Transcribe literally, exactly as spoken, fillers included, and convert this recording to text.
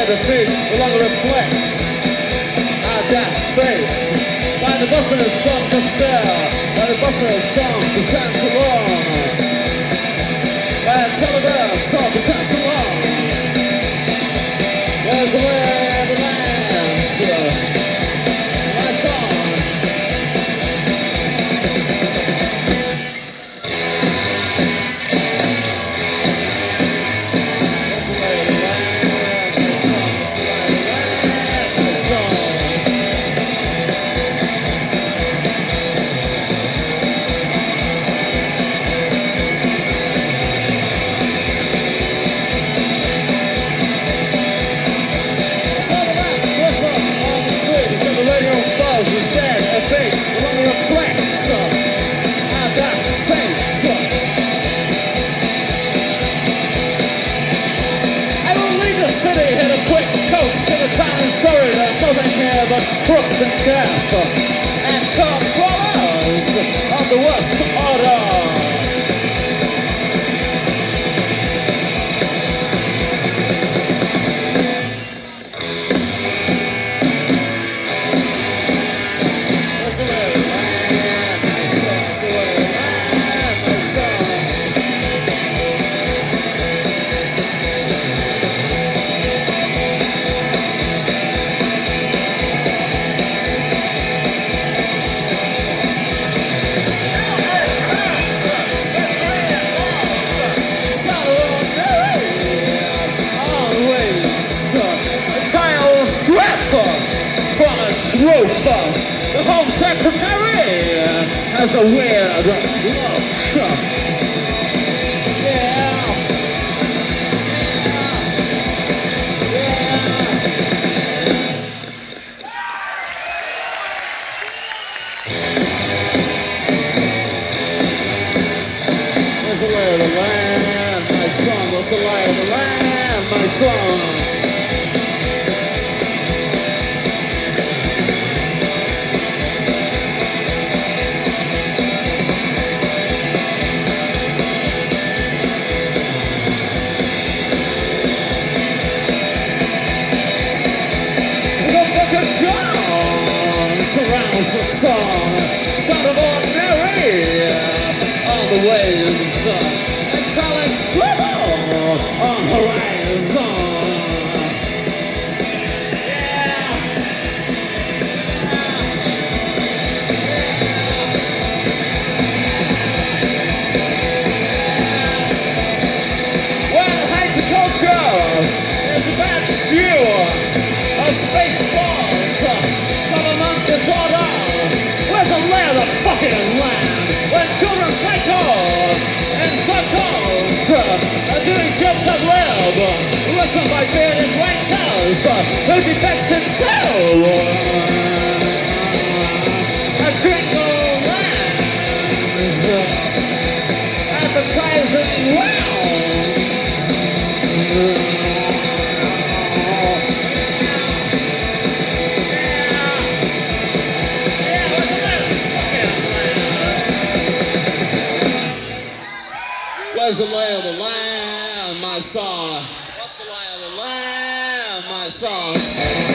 where the feet no longer reflects our that face. By the bustle of song to stare, by the bustle of song to stand too long. By the telegram song to stand too long. There's the way the land, my song. Sorry, there's nothing here but crooks and calf and controllers of the worst order. The Home Secretary has a weird look. Yeah. Yeah. What's the lay of the land, my son? What's the lay of the land, my son? Surrounds the song, sound of ordinary on the waves, metallic swivel on horizon. Yeah. Well, hate the culture is a bad stew of space balls. Disorder. Where's the lay of the fucking land? When children take off in circles, uh, doing jokes of love, written by bearded waiters, uh, who defects in two. A jingle lands, uh, advertising rounds. Where's the lay of the land, my son? What's the lay of the land, my son?